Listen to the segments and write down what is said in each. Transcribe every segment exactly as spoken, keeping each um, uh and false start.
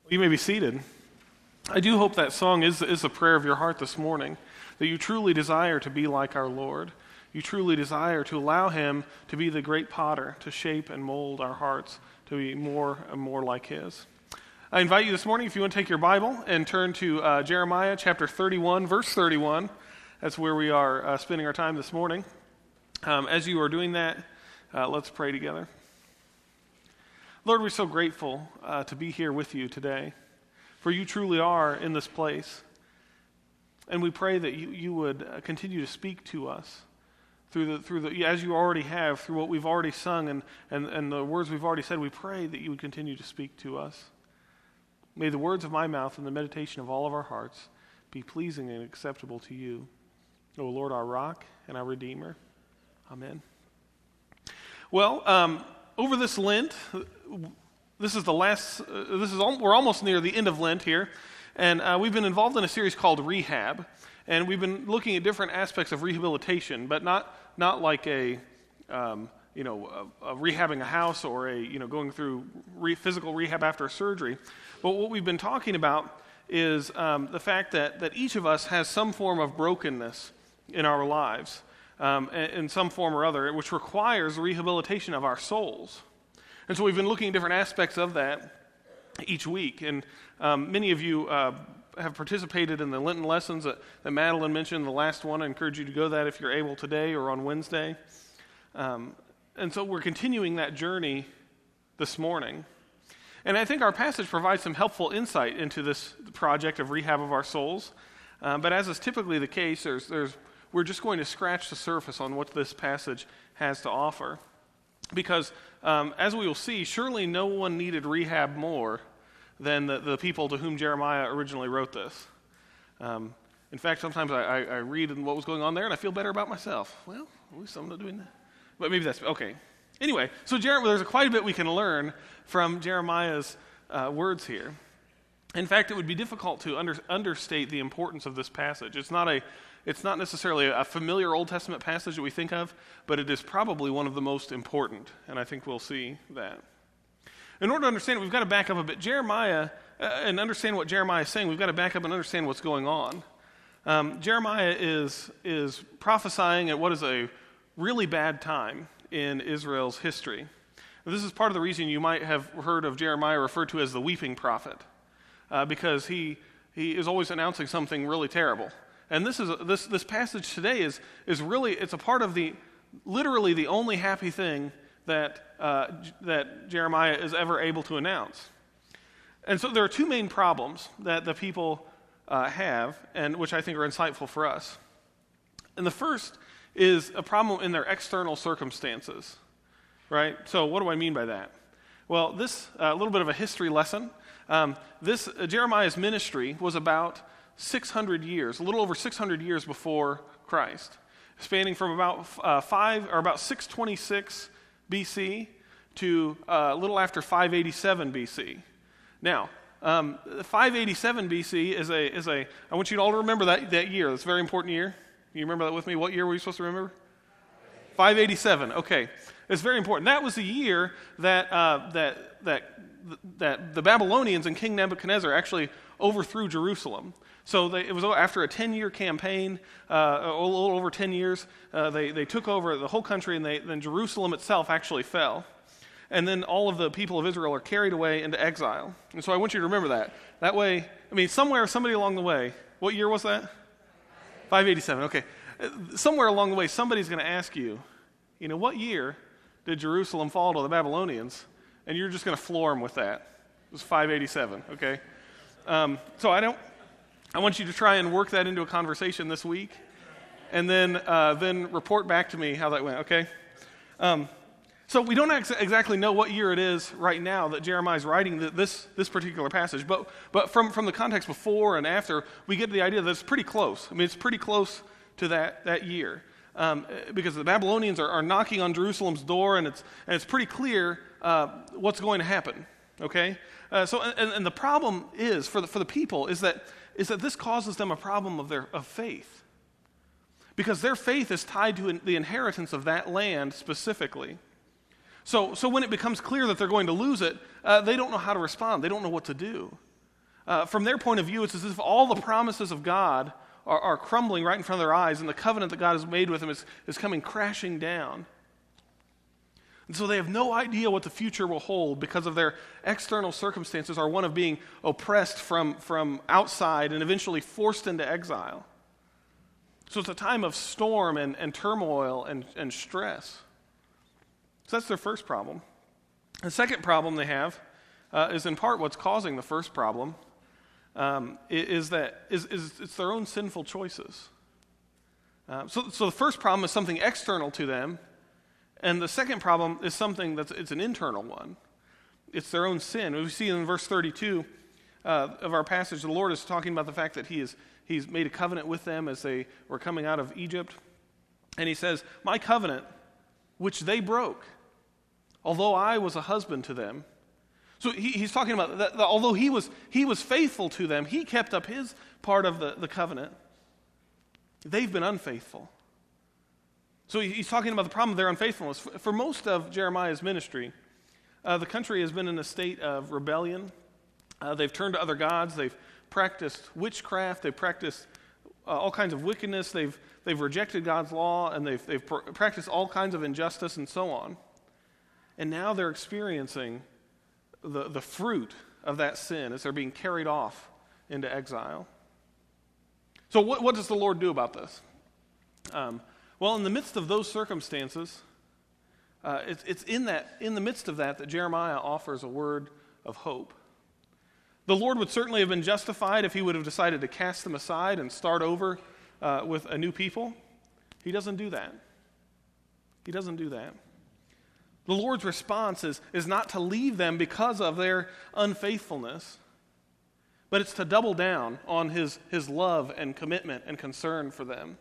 You may be seated. I do hope that song is, is a prayer of your heart this morning, that you truly desire to be like our Lord. You truly desire to allow Him to be the great potter, to shape and mold our hearts to be more and more like His. I invite you this morning, if you want to take your Bible and turn to uh, Jeremiah chapter thirty-one, verse thirty-one. That's where we are uh, spending our time this morning. Um, as you are doing that, uh, let's pray together. Lord, we're so grateful uh, to be here with you today, for you truly are in this place. And we pray that you, you would uh, continue to speak to us through the through the as you already have, through what we've already sung and, and, and the words we've already said. We pray that you would continue to speak to us. May the words of my mouth and the meditation of all of our hearts be pleasing and acceptable to you, O Lord, our rock and our Redeemer. Amen. Well, um, over this Lent, this is the last. Uh, this is al- we're almost near the end of Lent here, and uh, we've been involved in a series called Rehab, and we've been looking at different aspects of rehabilitation, but not not like a um, you know a, a rehabbing a house or a you know going through re- physical rehab after a surgery. But what we've been talking about is um, the fact that that each of us has some form of brokenness in our lives. Um, in some form or other, which requires rehabilitation of our souls. And so we've been looking at different aspects of that each week. And um, many of you uh, have participated in the Lenten lessons that, that Madeline mentioned, the last one. I encourage you to go to that if you're able today or on Wednesday. Um, and so we're continuing that journey this morning. And I think our passage provides some helpful insight into this project of rehab of our souls. Um, but as is typically the case, there's there's we're just going to scratch the surface on what this passage has to offer. Because, um, as we will see, surely no one needed rehab more than the, the people to whom Jeremiah originally wrote this. Um, in fact, sometimes I, I, I read what was going on there and I feel better about myself. Well, at least I'm not doing that. But maybe that's, okay. Anyway, so Jer- there's quite a bit we can learn from Jeremiah's uh, words here. In fact, it would be difficult to under, understate the importance of this passage. It's not a It's not necessarily a familiar Old Testament passage that we think of, but it is probably one of the most important, and I think we'll see that. In order to understand it, we've got to back up a bit. Jeremiah, uh, and understand what Jeremiah is saying, we've got to back up and understand what's going on. Um, Jeremiah is, is prophesying at what is a really bad time in Israel's history. This is part of the reason you might have heard of Jeremiah referred to as the weeping prophet, uh, because he he is always announcing something really terrible. And this is this this passage today is is really it's a part of the literally the only happy thing that uh, that Jeremiah is ever able to announce. And so there are two main problems that the people uh, have, and which I think are insightful for us. And the first is a problem in their external circumstances, right? So what do I mean by that? Well, this a uh, little bit of a history lesson. Um, this uh, Jeremiah's ministry was about six hundred years, a little over six hundred years before Christ, spanning from about uh, five or about six twenty-six B C to uh, a little after five eighty-seven B C. Now, um, five eighty-seven B C is a is a. I want you all to remember that that year. That's a very important year. You remember that with me? What year were you supposed to remember? five eighty-seven. Okay, it's very important. That was the year that uh, that that that the Babylonians and King Nebuchadnezzar actually overthrew Jerusalem. So they, it was after a ten-year campaign, uh, a little over ten years, uh, they, they took over the whole country, and they, then Jerusalem itself actually fell. And then all of the people of Israel are carried away into exile. And so I want you to remember that. That way, I mean, somewhere, somebody along the way, what year was that? five eighty-seven, okay. Somewhere along the way, somebody's going to ask you, you know, what year did Jerusalem fall to the Babylonians? And you're just going to floor them with that. It was five eighty-seven, okay? Um, so I don't... I want you to try and work that into a conversation this week, and then uh, then report back to me how that went, okay? Um, so we don't ex- exactly know what year it is right now that Jeremiah's writing the, this this particular passage, but but from, from the context before and after, we get the idea that it's pretty close. I mean, it's pretty close to that, that year, um, because the Babylonians are, are knocking on Jerusalem's door, and it's and it's pretty clear uh, what's going to happen, okay? Uh, so and, and the problem is, for the, for the people, is that is that this causes them a problem of their of faith. Because their faith is tied to in, the inheritance of that land specifically. So, so when it becomes clear that they're going to lose it, uh, they don't know how to respond. They don't know what to do. Uh, from their point of view, it's as if all the promises of God are, are crumbling right in front of their eyes, and the covenant that God has made with them is, is coming crashing down. And so they have no idea what the future will hold because of their external circumstances are one of being oppressed from, from outside and eventually forced into exile. So it's a time of storm and, and turmoil and, and stress. So that's their first problem. The second problem they have uh, is in part what's causing the first problem, um, is that is, is it's their own sinful choices. Uh, so, so the first problem is something external to them, and the second problem is something that's it's an internal one. It's their own sin. We see in verse thirty-two uh, of our passage, the Lord is talking about the fact that He is He's made a covenant with them as they were coming out of Egypt, and He says, "My covenant, which they broke, although I was a husband to them." So he, he's talking about that, that although he was he was faithful to them, he kept up his part of the, the covenant. They've been unfaithful. So he, he's talking about the problem of their unfaithfulness. For, for most of Jeremiah's ministry, uh, the country has been in a state of rebellion. Uh, they've turned to other gods. They've practiced witchcraft. They've practiced uh, all kinds of wickedness. They've they've rejected God's law, and they've they've pr- practiced all kinds of injustice and so on. And now they're experiencing the, the fruit of that sin as they're being carried off into exile. So what, what does the Lord do about this? Um, well, in the midst of those circumstances, uh, it's, it's in that in the midst of that that Jeremiah offers a word of hope. The Lord would certainly have been justified if He would have decided to cast them aside and start over uh, with a new people. He doesn't do that. He doesn't do that. The Lord's response is, is not to leave them because of their unfaithfulness, but it's to double down on his, his love and commitment and concern for them.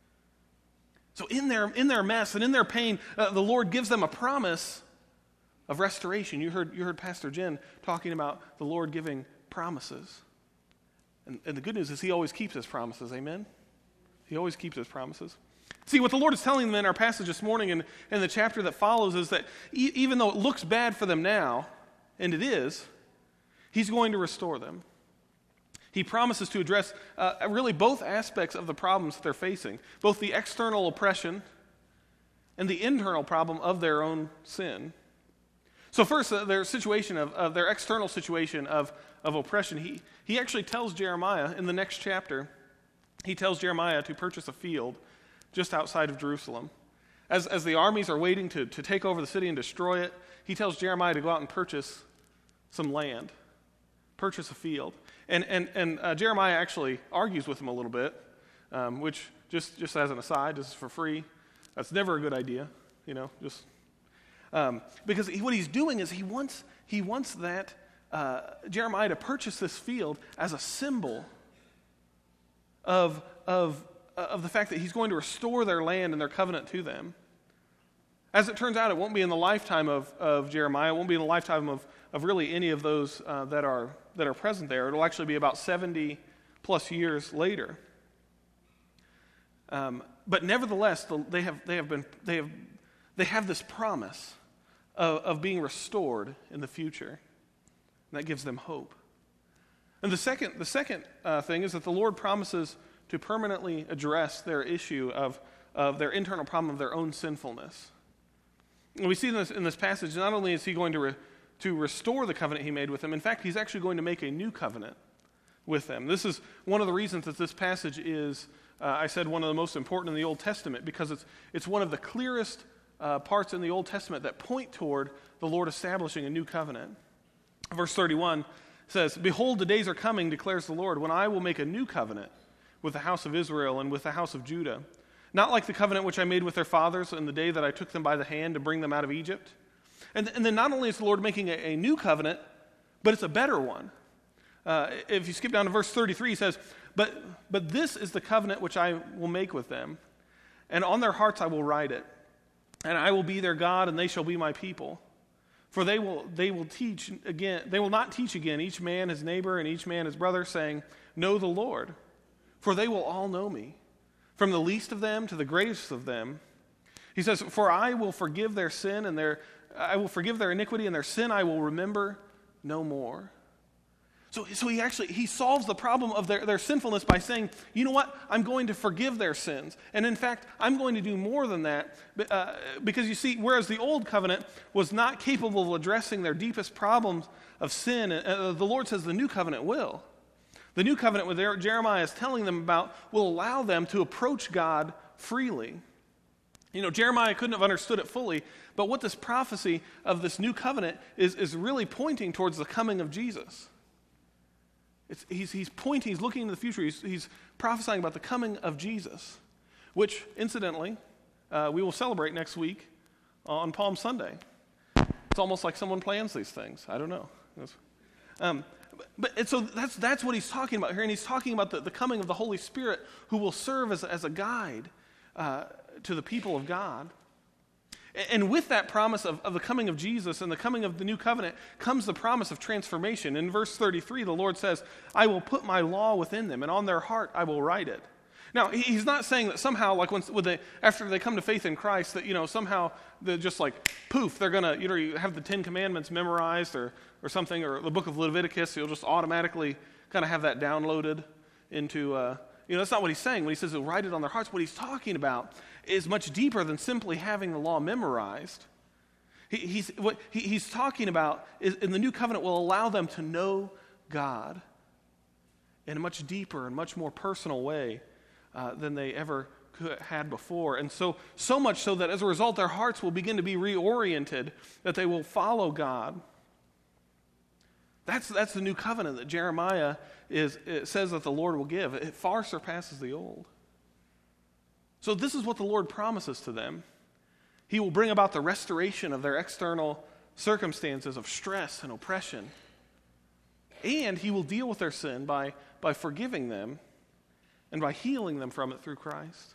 So in their, in their mess and in their pain, uh, the Lord gives them a promise of restoration. You heard, you heard Pastor Jen talking about the Lord giving promises. And, and the good news is He always keeps His promises, amen? He always keeps His promises. See, what the Lord is telling them in our passage this morning and in the chapter that follows is that e- even though it looks bad for them now, and it is, He's going to restore them. He promises to address uh, really both aspects of the problems that they're facing, both the external oppression and the internal problem of their own sin. So first, uh, their situation of, of their external situation of, of oppression, he, he actually tells Jeremiah in the next chapter, he tells Jeremiah to purchase a field just outside of Jerusalem. As, as the armies are waiting to, to take over the city and destroy it, he tells Jeremiah to go out and purchase some land, purchase a field. And, and, and uh, Jeremiah actually argues with him a little bit, um, which, just, just as an aside, this is for free. That's never a good idea, you know, just... Um, because he, what he's doing is he wants, he wants that uh, Jeremiah to purchase this field as a symbol of, of of the fact that He's going to restore their land and their covenant to them. As it turns out, it won't be in the lifetime of, of Jeremiah. It won't be in the lifetime of, of really any of those uh, that are that are present there. It'll actually be about seventy plus years later. Um, but nevertheless, the, they have they have been they have they have this promise of, of being restored in the future, and that gives them hope. And the second the second uh, thing is that the Lord promises to permanently address their issue of, of their internal problem of their own sinfulness. And we see in this, in this passage, not only is He going to, re, to restore the covenant He made with them, in fact, He's actually going to make a new covenant with them. This is one of the reasons that this passage is, uh, I said, one of the most important in the Old Testament, because it's, it's one of the clearest uh, parts in the Old Testament that point toward the Lord establishing a new covenant. Verse thirty-one says, "Behold, the days are coming, declares the Lord, when I will make a new covenant with the house of Israel and with the house of Judah, not like the covenant which I made with their fathers in the day that I took them by the hand to bring them out of Egypt." And, and then not only is the Lord making a, a new covenant, but it's a better one. Uh, if you skip down to verse thirty-three, he says, but, but this is the covenant which I will make with them, and on their hearts I will write it, and I will be their God, and they shall be my people. For they will they will teach again, they will not teach again each man his neighbor and each man his brother, saying, Know the Lord. For they will all know me, from the least of them to the greatest of them. He says, "For I will forgive their sin and their I will forgive their iniquity, and their sin I will remember no more." So, so he actually, he solves the problem of their, their sinfulness by saying, you know what, I'm going to forgive their sins. And in fact, I'm going to do more than that. Uh, because you see, whereas the old covenant was not capable of addressing their deepest problems of sin, uh, the Lord says the new covenant will. The new covenant, what Jeremiah is telling them about, will allow them to approach God freely. You know, Jeremiah couldn't have understood it fully, but what this prophecy of this new covenant is, is really pointing towards the coming of Jesus. It's, he's, he's pointing, he's looking into the future, he's, he's prophesying about the coming of Jesus, which, incidentally, uh, we will celebrate next week on Palm Sunday. It's almost like someone plans these things. I don't know. Um, but and so that's that's what he's talking about here, and he's talking about the, the coming of the Holy Spirit, who will serve as, as a guide uh, to the people of God. And with that promise of, of the coming of Jesus and the coming of the new covenant comes the promise of transformation. In verse thirty-three, the Lord says, I will put my law within them, and on their heart I will write it. Now, he's not saying that somehow, like when, when they, after they come to faith in Christ, that, you know, somehow they're just like, poof, they're going to, you know, you have the Ten Commandments memorized or, or something, or the book of Leviticus, you'll just automatically kind of have that downloaded into, uh, you know, that's not what he's saying. When he says he'll write it on their hearts, what he's talking about is much deeper than simply having the law memorized. He, he's, what he, he's talking about is, in the new covenant, will allow them to know God in a much deeper and much more personal way uh, than they ever could, had before. And so, so much so that as a result, their hearts will begin to be reoriented, that they will follow God. That's, that's the new covenant that Jeremiah is, it says that the Lord will give. It far surpasses the old. So this is what the Lord promises to them. He will bring about the restoration of their external circumstances of stress and oppression. And he will deal with their sin by, by forgiving them and by healing them from it through Christ.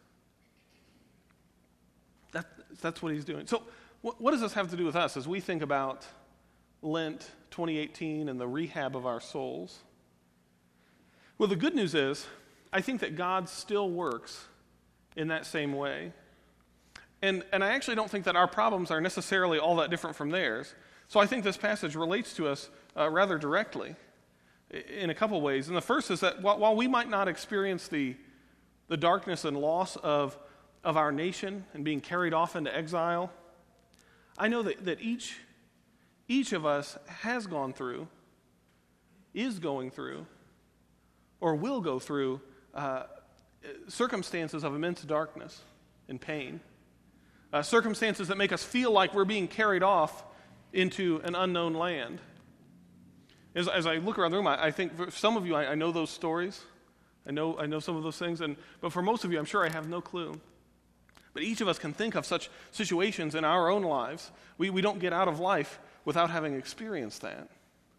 That, that's what he's doing. So what, what does this have to do with us as we think about Lent twenty eighteen and the rehab of our souls? Well, the good news is, I think that God still works in that same way. And and I actually don't think that our problems are necessarily all that different from theirs. So I think this passage relates to us uh, rather directly in a couple ways. And the first is that while, while we might not experience the, the darkness and loss of, of our nation and being carried off into exile, I know that, that each, each of us has gone through, is going through, or will go through uh, circumstances of immense darkness and pain. Uh, circumstances that make us feel like we're being carried off into an unknown land. As, as I look around the room, I, I think for some of you, I, I know those stories. I know I know some of those things, and but for most of you, I'm sure I have no clue. But each of us can think of such situations in our own lives. We, we don't get out of life without having experienced that.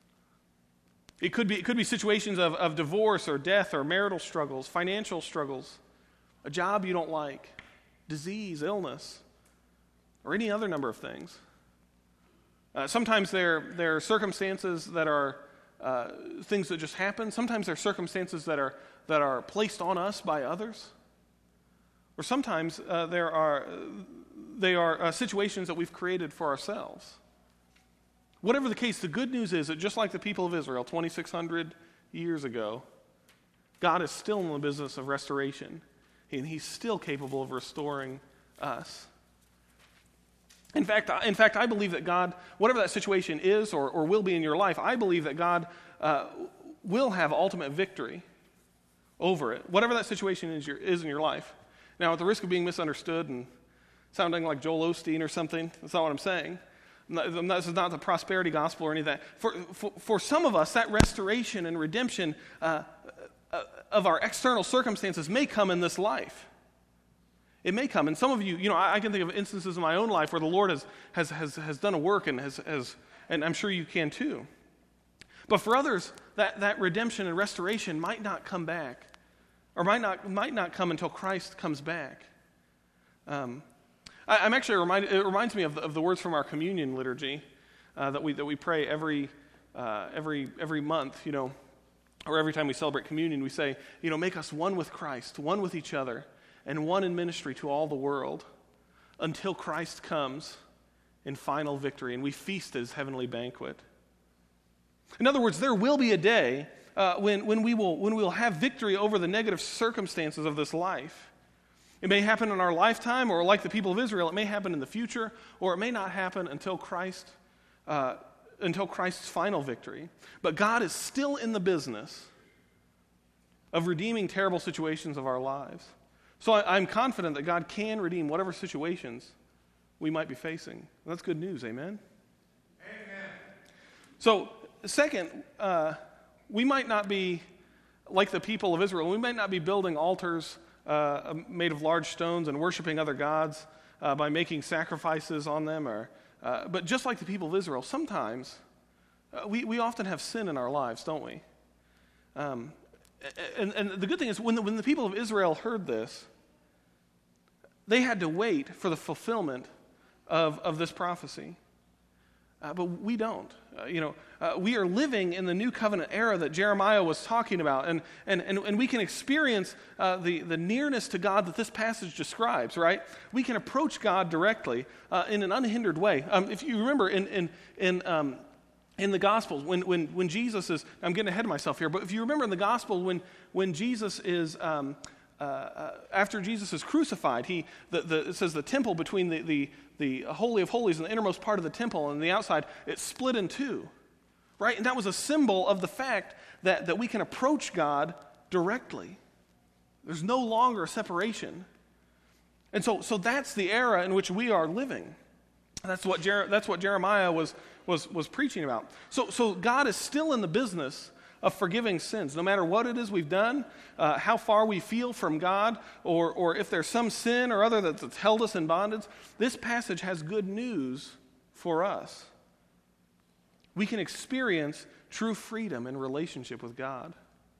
It could be it could be situations of, of divorce or death or marital struggles, financial struggles, a job you don't like, disease, illness, or any other number of things. Uh, sometimes there, there are circumstances that are uh, things that just happen. Sometimes there are circumstances that are that are placed on us by others. Or sometimes uh, there are they are uh, situations that we've created for ourselves. Whatever the case, the good news is that just like the people of Israel twenty-six hundred years ago, God is still in the business of restoration, and he's still capable of restoring us. In fact, in fact, I believe that God, whatever that situation is or, or will be in your life, I believe that God uh, will have ultimate victory over it, whatever that situation is, your, is in your life. Now, at the risk of being misunderstood and sounding like Joel Osteen or something, that's not what I'm saying. I'm not, I'm not, this is not the prosperity gospel or any of that. For, for, for some of us, that restoration and redemption uh, uh, of our external circumstances may come in this life. It may come. And some of you, you know, I, I can think of instances in my own life where the Lord has has has, has done a work and has, has, and I'm sure you can too. But for others, that, that redemption and restoration might not come back, or might not might not come until Christ comes back. Um, I, I'm actually reminded. It reminds me of the, of the words from our communion liturgy uh, that we that we pray every uh, every every month. You know, or every time we celebrate communion, we say, you know, make us one with Christ, one with each other, and one in ministry to all the world, until Christ comes in final victory, and we feast at his heavenly banquet. In other words, there will be a day uh, when, when, we will, when we will have victory over the negative circumstances of this life. It may happen in our lifetime, or like the people of Israel, it may happen in the future, or it may not happen until Christ, uh, until Christ's final victory. But God is still in the business of redeeming terrible situations of our lives. So I, I'm confident that God can redeem whatever situations we might be facing. That's good news, amen? Amen. So, second, uh, we might not be like the people of Israel. We might not be building altars uh, made of large stones and worshiping other gods uh, by making sacrifices on them. Or, uh, but just like the people of Israel, sometimes uh, we, we often have sin in our lives, don't we? Um, and, and the good thing is when the, when the people of Israel heard this, they had to wait for the fulfillment of, of this prophecy. Uh, but we don't. Uh, you know, uh, we are living in the new covenant era that Jeremiah was talking about, and and and, and we can experience uh, the, the nearness to God that this passage describes, right? We can approach God directly uh, in an unhindered way. Um, if you remember in in in um, in the Gospels, when when when Jesus is, I'm getting ahead of myself here, but if you remember in the Gospel when when Jesus is um, uh, uh, after Jesus is crucified, he the, the it says the temple between the the the Holy of Holies and the innermost part of the temple and the outside, it split in two, right? And that was a symbol of the fact that, that we can approach God directly. There's no longer a separation. And so, so that's the era in which we are living. That's what Jer- that's what Jeremiah was, was, was preaching about. So, so God is still in the business of forgiving sins, no matter what it is we've done, uh, how far we feel from God, or or if there's some sin or other that's held us in bondage. This passage has good news for us. We can experience true freedom in relationship with God.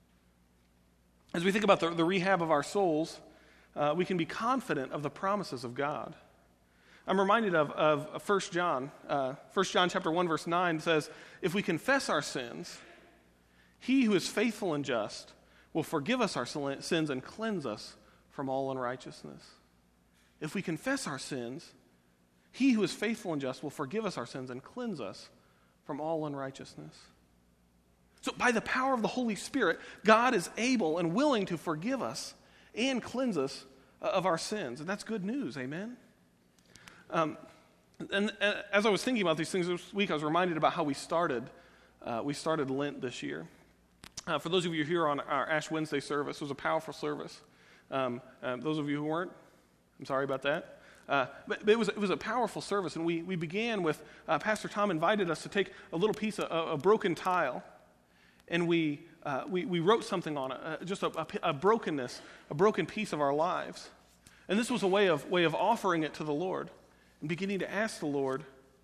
As we think about the, the rehab of our souls, uh, we can be confident of the promises of God. I'm reminded of, of First John. Uh, First John chapter one, verse nine says, if we confess our sins, He who is faithful and just will forgive us our sins and cleanse us from all unrighteousness. If we confess our sins, He who is faithful and just will forgive us our sins and cleanse us from all unrighteousness. So by the power of the Holy Spirit, God is able and willing to forgive us and cleanse us of our sins. And that's good news, amen? Um, and, and as I was thinking about these things this week, I was reminded about how we started, uh, we started Lent this year. Uh, for those of you here on our Ash Wednesday service, it was a powerful service. Um, uh, those of you who weren't, I'm sorry about that. Uh, but, but it was it was a powerful service, and we we began with uh, Pastor Tom invited us to take a little piece of a, a broken tile, and we uh, we we wrote something on it, uh, just a, a, a brokenness, a broken piece of our lives, and this was a way of way of offering it to the Lord and beginning to ask the Lord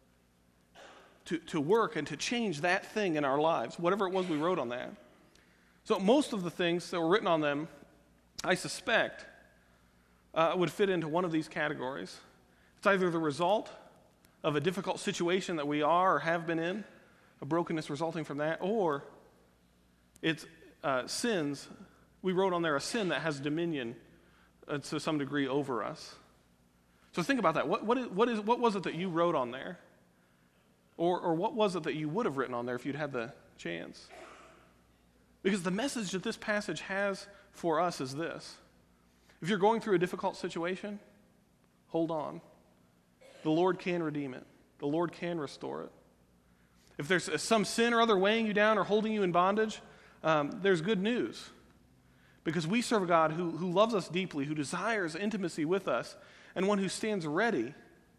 to to work and to change that thing in our lives, whatever it was we wrote on that. So most of the things that were written on them, I suspect, uh, would fit into one of these categories. It's either the result of a difficult situation that we are or have been in, a brokenness resulting from that, or it's uh, sins. We wrote on there a sin that has dominion uh, to some degree over us. So think about that. What, what, is, what, is, what was it that you wrote on there? Or, or what was it that you would have written on there if you'd had the chance? Because the message that this passage has for us is this. If you're going through a difficult situation, hold on. The Lord can redeem it. The Lord can restore it. If there's some sin or other weighing you down or holding you in bondage, um, there's good news. Because we serve a God who, who loves us deeply, who desires intimacy with us, and one who stands ready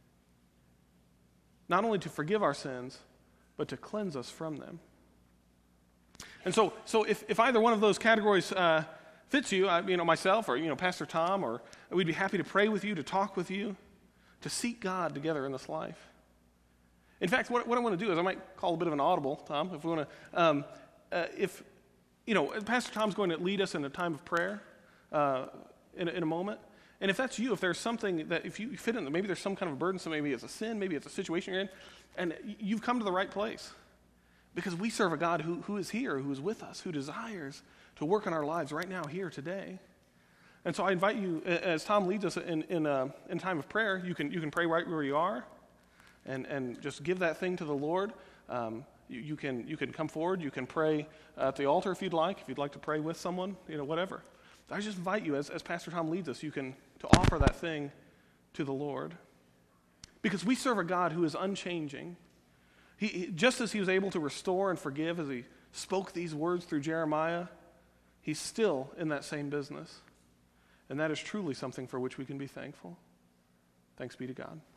not only to forgive our sins, but to cleanse us from them. And so, so if, if either one of those categories uh, fits you, uh, you know, myself or you know, Pastor Tom, or we'd be happy to pray with you, to talk with you, to seek God together in this life. In fact, what, what I want to do is I might call a bit of an audible, Tom, if we want to. Um, uh, if you know, Pastor Tom's going to lead us in a time of prayer uh, in, in a moment. And if that's you, if there's something that if you fit in, maybe there's some kind of a burden, so maybe it's a sin, maybe it's a situation you're in, and you've come to the right place. Because we serve a God who, who is here, who is with us, who desires to work in our lives right now, here, today. And so I invite you, as Tom leads us in in, uh, in time of prayer, you can you can pray right where you are, and, and just give that thing to the Lord. Um, you, you can you can come forward. You can pray at the altar if you'd like. If you'd like to pray with someone, you know, whatever. I just invite you, as, as Pastor Tom leads us, you can to offer that thing to the Lord. Because we serve a God who is unchanging. He, he, just as he was able to restore and forgive as he spoke these words through Jeremiah, he's still in that same business. And that is truly something for which we can be thankful. Thanks be to God.